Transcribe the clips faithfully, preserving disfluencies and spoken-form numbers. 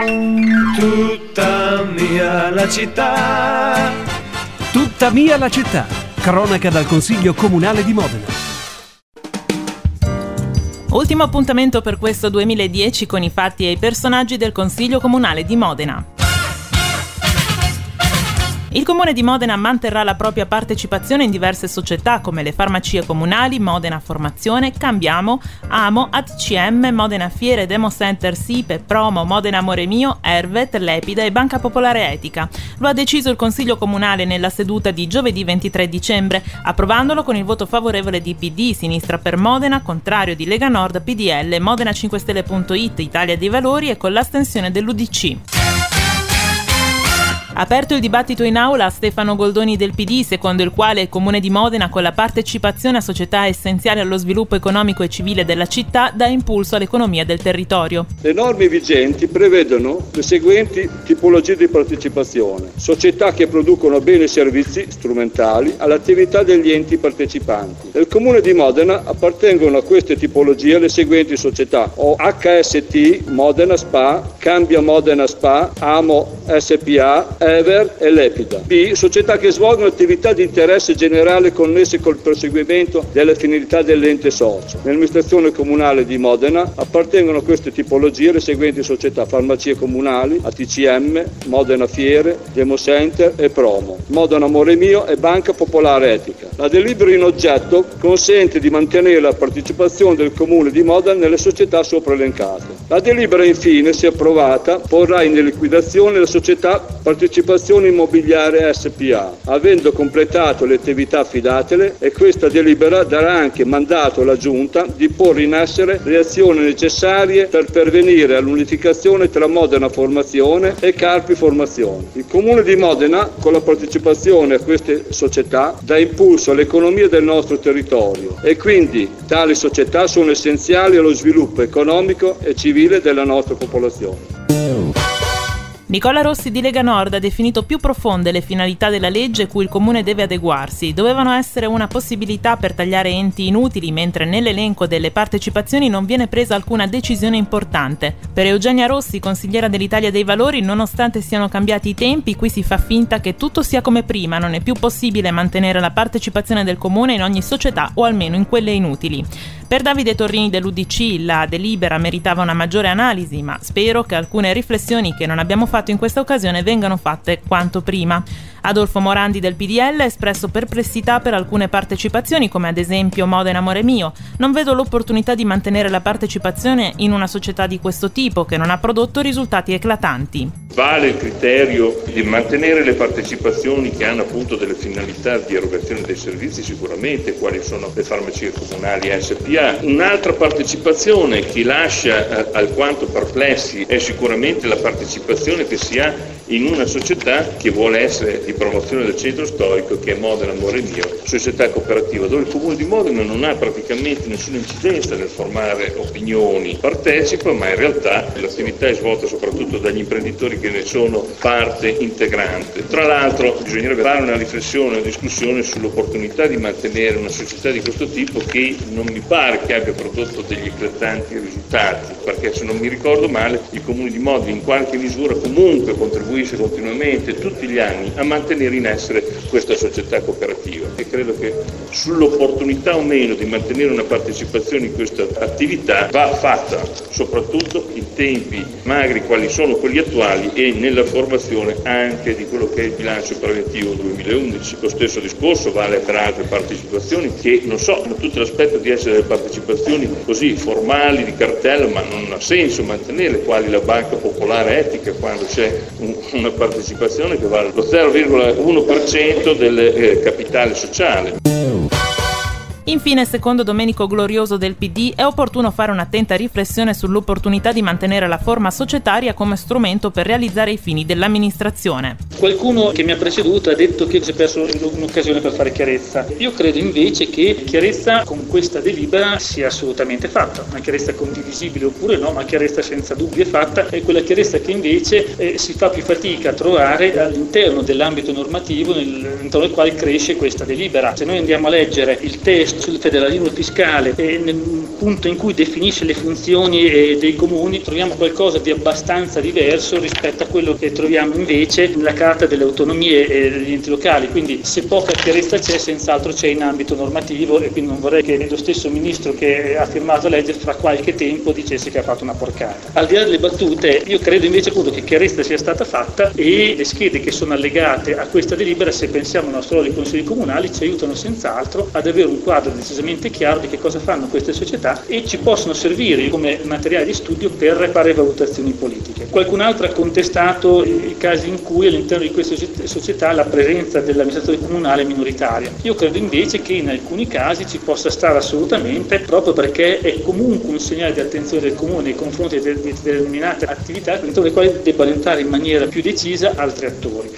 Tutta mia la città. Tutta mia la città. Cronaca dal Consiglio Comunale di Modena. Ultimo appuntamento per questo duemiladieci con i fatti e i personaggi del Consiglio Comunale di Modena. Il Comune di Modena manterrà la propria partecipazione in diverse società come le farmacie comunali, Modena Formazione, Cambiamo, Amo, A T C M, Modena Fiere, Demo Center, Sipe, Promo, Modena Amore Mio, Ervet, Lepida e Banca Popolare Etica. Lo ha deciso il Consiglio Comunale nella seduta di giovedì ventitré dicembre, approvandolo con il voto favorevole di P D, Sinistra per Modena, contrario di Lega Nord, P D L, Modena cinque Stelle punto it, Italia dei Valori e con l'astensione dell'U D C. Aperto il dibattito in aula a Stefano Goldoni del P D, secondo il quale il Comune di Modena, con la partecipazione a società essenziali allo sviluppo economico e civile della città, dà impulso all'economia del territorio. Le norme vigenti prevedono le seguenti tipologie di partecipazione: società che producono beni e servizi strumentali all'attività degli enti partecipanti. Nel Comune di Modena appartengono a queste tipologie le seguenti società: o H S T Modena Spa, Cambia Modena Spa, Amo S P A, Ever e Lepida. B. Società che svolgono attività di interesse generale connesse col perseguimento delle finalità dell'ente socio. Nell'amministrazione comunale di Modena appartengono a queste tipologie le seguenti società: farmacie comunali, A T C M, Modena Fiere, Demo Center e Promo, Modena Amore Mio e Banca Popolare Etica. La delibera in oggetto consente di mantenere la partecipazione del Comune di Modena nelle società sopra elencate. La delibera, infine, se approvata, porrà in liquidazione la società partecipazione immobiliare S P A, avendo completato le attività affidatele, e questa delibera darà anche mandato alla Giunta di porre in essere le azioni necessarie per pervenire all'unificazione tra Modena Formazione e Carpi Formazione. Il Comune di Modena, con la partecipazione a queste società, dà impulso all'economia del nostro territorio e quindi tali società sono essenziali allo sviluppo economico e civile della nostra popolazione. Nicola Rossi di Lega Nord ha definito più profonde le finalità della legge cui il Comune deve adeguarsi. Dovevano essere una possibilità per tagliare enti inutili, mentre nell'elenco delle partecipazioni non viene presa alcuna decisione importante. Per Eugenia Rossi, consigliera dell'Italia dei Valori, nonostante siano cambiati i tempi, qui si fa finta che tutto sia come prima, non è più possibile mantenere la partecipazione del Comune in ogni società o almeno in quelle inutili. Per Davide Torrini dell'U D C la delibera meritava una maggiore analisi, ma spero che alcune riflessioni che non abbiamo fatto in questa occasione vengano fatte quanto prima. Adolfo Morandi del P D L ha espresso perplessità per alcune partecipazioni, come ad esempio Modena Amore Mio. Non vedo l'opportunità di mantenere la partecipazione in una società di questo tipo che non ha prodotto risultati eclatanti. Vale il criterio di mantenere le partecipazioni che hanno appunto delle finalità di erogazione dei servizi, sicuramente, quali sono le farmacie comunali S P A. Un'altra partecipazione che lascia eh, alquanto perplessi è sicuramente la partecipazione che si ha in una società che vuole essere di promozione del centro storico, che è Modena Amore Mio, società cooperativa, dove il Comune di Modena non ha praticamente nessuna incidenza nel formare opinioni, partecipa, ma in realtà l'attività è svolta soprattutto dagli imprenditori che ne sono parte integrante. Tra l'altro bisognerebbe fare una riflessione, una discussione sull'opportunità di mantenere una società di questo tipo, che non mi pare che abbia prodotto degli eclatanti risultati, perché se non mi ricordo male il Comune di Modena in qualche misura comunque contribuisce continuamente tutti gli anni a mantenere in essere questa società cooperativa, e credo che sull'opportunità o meno di mantenere una partecipazione in questa attività va fatta soprattutto in tempi magri quali sono quelli attuali e nella formazione anche di quello che è il bilancio preventivo duemilaundici. Lo stesso discorso vale per altre partecipazioni che non so, hanno tutto l'aspetto di essere delle partecipazioni così formali di cartello, ma non ha senso mantenerle, quali la Banca Popolare Etica, quando c'è un, una partecipazione che vale lo zero virgola uno per cento del eh, capitale sociale. Infine, secondo Domenico Glorioso del P D, è opportuno fare un'attenta riflessione sull'opportunità di mantenere la forma societaria come strumento per realizzare i fini dell'amministrazione. Qualcuno che mi ha preceduto ha detto che si è perso un'occasione per fare chiarezza. Io credo invece che chiarezza con questa delibera sia assolutamente fatta. Una chiarezza condivisibile oppure no, ma chiarezza senza dubbio è fatta, è quella chiarezza che invece eh, si fa più fatica a trovare all'interno dell'ambito normativo nel, intorno al quale cresce questa delibera. Se noi andiamo a leggere il testo sul federalismo fiscale e nel punto in cui definisce le funzioni eh, dei comuni, troviamo qualcosa di abbastanza diverso rispetto a quello che troviamo invece nella Carta delle autonomie e degli enti locali. Quindi se poca chiarezza c'è, senz'altro c'è in ambito normativo, e quindi non vorrei che lo stesso ministro che ha firmato la legge fra qualche tempo dicesse che ha fatto una porcata. Al di là delle battute, io credo invece appunto che chiarezza sia stata fatta, e le schede che sono allegate a questa delibera, se pensiamo al nostro ruolo dei consigli comunali, ci aiutano senz'altro ad avere un quadro decisamente chiaro di che cosa fanno queste società e ci possono servire come materiale di studio per fare valutazioni politiche. Qualcun altro ha contestato i casi in cui all'interno di queste società la presenza dell'amministratore comunale è minoritaria. Io credo invece che in alcuni casi ci possa stare assolutamente, proprio perché è comunque un segnale di attenzione del comune nei confronti di determinate attività, dentro le quali debbano entrare in maniera più decisa altri attori.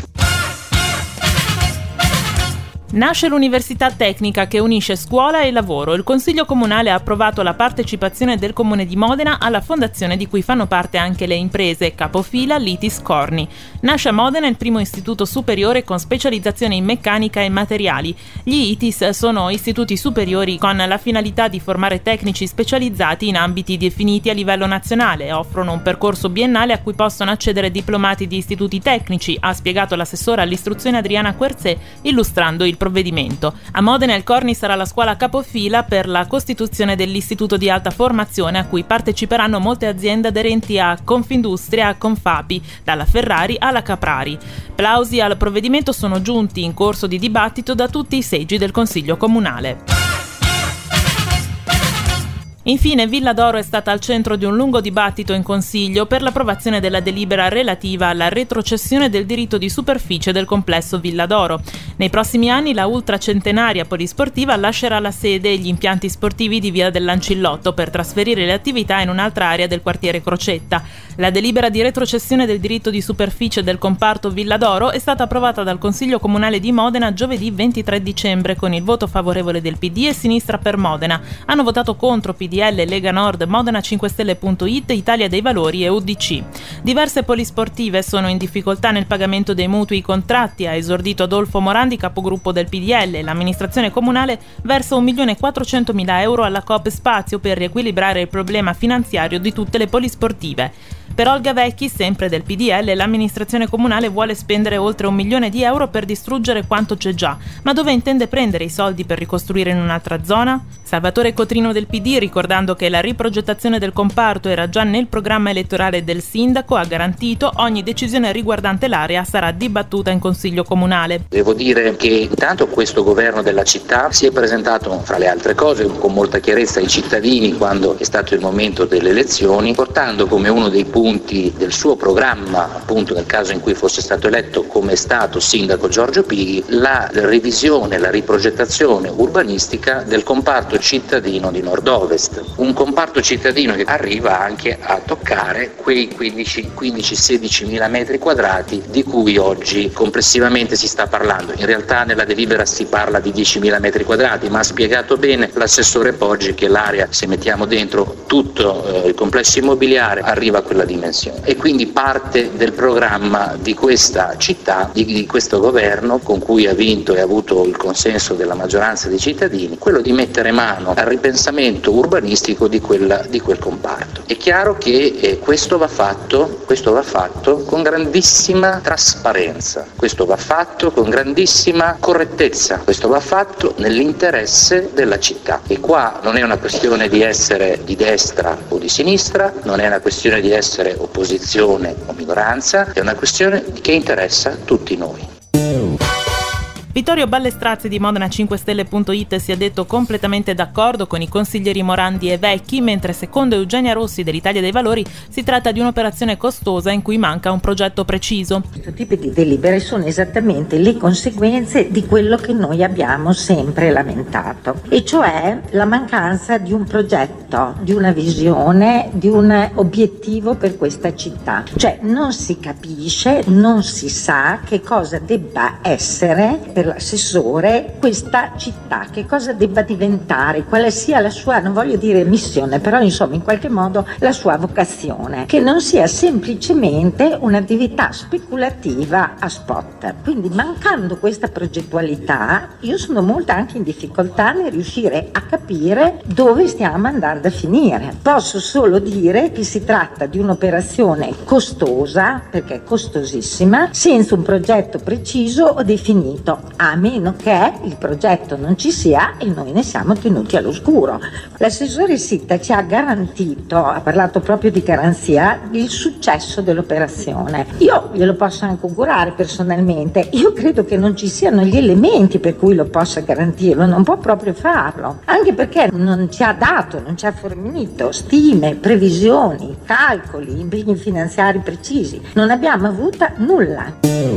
Nasce l'Università Tecnica che unisce scuola e lavoro. Il Consiglio Comunale ha approvato la partecipazione del Comune di Modena alla fondazione di cui fanno parte anche le imprese capofila Litis Corni. Nasce a Modena il primo istituto superiore con specializzazione in meccanica e materiali. Gli I T I S sono istituti superiori con la finalità di formare tecnici specializzati in ambiti definiti a livello nazionale e offrono un percorso biennale a cui possono accedere diplomati di istituti tecnici, ha spiegato l'assessora all'istruzione Adriana Querzè illustrando il provvedimento. A Modena il Corni sarà la scuola capofila per la costituzione dell'istituto di alta formazione a cui parteciperanno molte aziende aderenti a Confindustria, a Confapi, dalla Ferrari alla Caprari. Plausi al provvedimento sono giunti in corso di dibattito da tutti i seggi del Consiglio Comunale. Infine, Villa d'Oro è stata al centro di un lungo dibattito in Consiglio per l'approvazione della delibera relativa alla retrocessione del diritto di superficie del complesso Villa d'Oro. Nei prossimi anni la ultracentenaria polisportiva lascerà la sede e gli impianti sportivi di Via dell'Ancillotto per trasferire le attività in un'altra area del quartiere Crocetta. La delibera di retrocessione del diritto di superficie del comparto Villa d'Oro è stata approvata dal Consiglio Comunale di Modena giovedì ventitré dicembre con il voto favorevole del P D e Sinistra per Modena. Hanno votato contro P D L, Lega Nord, Modena cinque Stelle punto it, Italia dei Valori e U D C. Diverse polisportive sono in difficoltà nel pagamento dei mutui contratti, ha esordito Adolfo Morandi, capogruppo del P D L. L'amministrazione comunale versa un milione e quattrocentomila euro alla Coop Spazio per riequilibrare il problema finanziario di tutte le polisportive. Per Olga Vecchi, sempre del P D L, l'amministrazione comunale vuole spendere oltre un milione di euro per distruggere quanto c'è già. Ma dove intende prendere i soldi per ricostruire in un'altra zona? Salvatore Cotrino del P D, ricordando che la riprogettazione del comparto era già nel programma elettorale del sindaco, ha garantito ogni decisione riguardante l'area sarà dibattuta in Consiglio Comunale. Devo dire che intanto questo governo della città si è presentato, fra le altre cose, con molta chiarezza ai cittadini quando è stato il momento delle elezioni, portando come uno dei punti del suo programma, appunto nel caso in cui fosse stato eletto come è stato sindaco Giorgio Pighi, la revisione, la riprogettazione urbanistica del comparto cittadino di nord-ovest, un comparto cittadino che arriva anche a toccare quei quindici sedici mila metri quadrati di cui oggi complessivamente si sta parlando. In realtà nella delibera si parla di diecimila metri quadrati, ma ha spiegato bene l'assessore Poggi che l'area, se mettiamo dentro tutto eh, il complesso immobiliare, arriva a quella dimensione, e quindi parte del programma di questa città, di, di questo governo con cui ha vinto e ha avuto il consenso della maggioranza dei cittadini, quello di mettere mano al ripensamento urbanistico di, quella, di quel comparto. È chiaro che eh, questo va fatto, questo va fatto con grandissima trasparenza, questo va fatto con grandissima correttezza, questo va fatto nell'interesse della città. E qua non è una questione di essere di destra o di sinistra, non è una questione di essere opposizione o minoranza, è una questione che interessa tutti noi. Vittorio Ballestrazzi di Modena cinque Stelle punto it si è detto completamente d'accordo con i consiglieri Morandi e Vecchi, mentre secondo Eugenia Rossi dell'Italia dei Valori si tratta di un'operazione costosa in cui manca un progetto preciso. Questo tipo di delibere sono esattamente le conseguenze di quello che noi abbiamo sempre lamentato, e cioè la mancanza di un progetto, di una visione, di un obiettivo per questa città. Cioè non si capisce, non si sa che cosa debba essere per per l'assessore questa città, che cosa debba diventare, quale sia la sua, non voglio dire missione, però insomma in qualche modo la sua vocazione, che non sia semplicemente un'attività speculativa a spot. Quindi mancando questa progettualità io sono molto anche in difficoltà nel riuscire a capire dove stiamo andando a finire. Posso solo dire che si tratta di un'operazione costosa, perché è costosissima, senza un progetto preciso o definito, a meno che il progetto non ci sia e noi ne siamo tenuti all'oscuro. L'assessore Sitta ci ha garantito, ha parlato proprio di garanzia, il successo dell'operazione. Io glielo posso anche augurare personalmente, io credo che non ci siano gli elementi per cui lo possa garantirlo, non può proprio farlo, anche perché non ci ha dato, non ci ha fornito stime, previsioni, calcoli, impegni finanziari precisi, non abbiamo avuto nulla.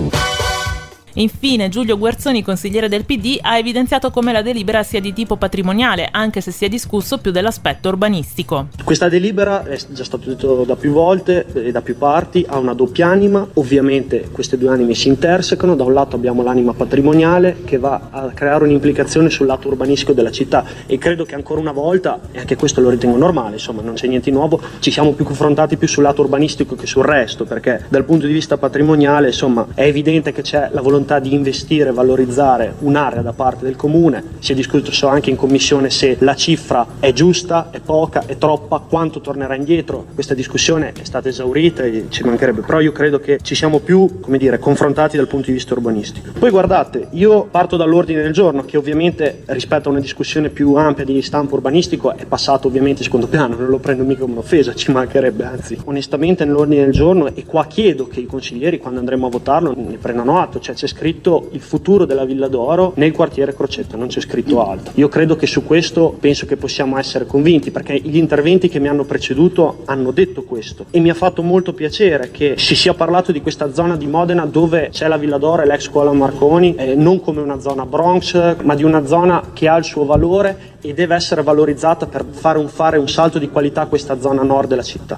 Infine, Giulio Guerzoni, consigliere del P D, ha evidenziato come la delibera sia di tipo patrimoniale, anche se si è discusso più dell'aspetto urbanistico. Questa delibera, è già stato detto da più volte e da più parti, ha una doppia anima. Ovviamente queste due anime si intersecano. Da un lato abbiamo l'anima patrimoniale che va a creare un'implicazione sul lato urbanistico della città, e credo che ancora una volta, e anche questo lo ritengo normale, insomma non c'è niente di nuovo, ci siamo più confrontati più sul lato urbanistico che sul resto, perché dal punto di vista patrimoniale insomma è evidente che c'è la volontà di investire e valorizzare un'area da parte del comune. Si è discusso anche in commissione se la cifra è giusta, è poca, è troppa, quanto tornerà indietro. Questa discussione è stata esaurita e ci mancherebbe, però io credo che ci siamo più, come dire, confrontati dal punto di vista urbanistico. Poi guardate, io parto dall'ordine del giorno, che ovviamente rispetto a una discussione più ampia di stampo urbanistico è passato ovviamente in secondo piano, non lo prendo mica come un'offesa, ci mancherebbe, anzi onestamente nell'ordine del giorno, e qua chiedo che i consiglieri quando andremo a votarlo ne prendano atto, cioè c'è scritto il futuro della Villa d'Oro nel quartiere Crocetta, non c'è scritto altro. Io credo che su questo penso che possiamo essere convinti, perché gli interventi che mi hanno preceduto hanno detto questo, e mi ha fatto molto piacere che si sia parlato di questa zona di Modena dove c'è la Villa d'Oro e l'ex scuola Marconi, eh, non come una zona Bronx, ma di una zona che ha il suo valore e deve essere valorizzata per fare un, fare un salto di qualità a questa zona nord della città.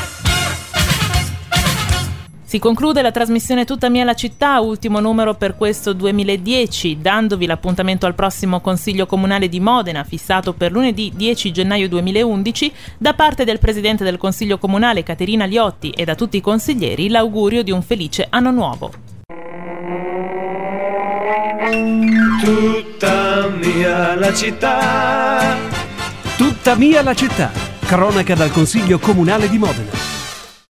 Si conclude la trasmissione Tutta mia la città, ultimo numero per questo duemiladieci, dandovi l'appuntamento al prossimo Consiglio Comunale di Modena, fissato per lunedì dieci gennaio duemilaundici. Da parte del Presidente del Consiglio Comunale Caterina Liotti e da tutti i consiglieri l'augurio di un felice anno nuovo. Tutta mia la città. Tutta mia la città. Cronaca dal Consiglio Comunale di Modena.